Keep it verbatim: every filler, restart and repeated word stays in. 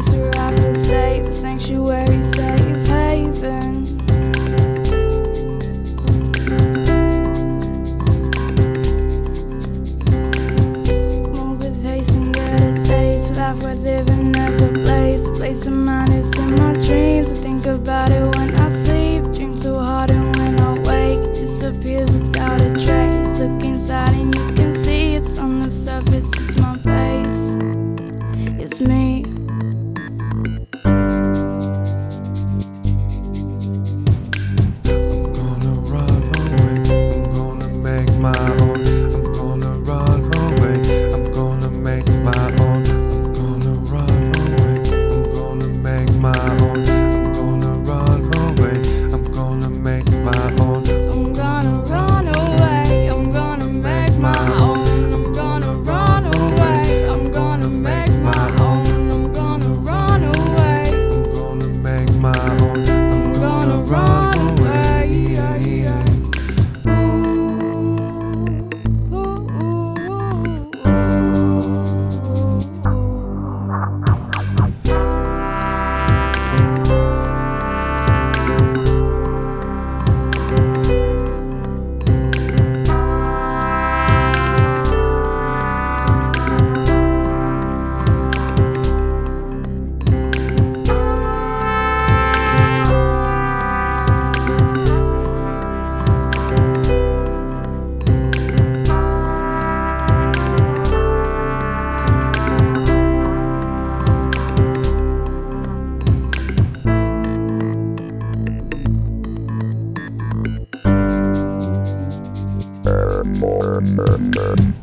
place where I feel safe, a sanctuary, safe haven. Move with haste and get a taste. Life worth living as a place, a place of mine is in my dreams. I think about it when I sleep, dream too hard, and when I wake, it disappears without a trace. Look inside and you can see it's on the surface, it's my base, it's me. I'm gonna run away, I'm gonna make my own. I'm gonna run away, I'm gonna make my own. I'm gonna run away, I'm gonna make my own. I'm gonna run away, I'm gonna make my own. I'm gonna run away, I'm gonna make my own. I'm gonna run away, I'm gonna make my own. I'm gonna run away, I'm gonna make my own. I'm gonna run away. Yeah, yeah. ooh, ooh, ooh, More.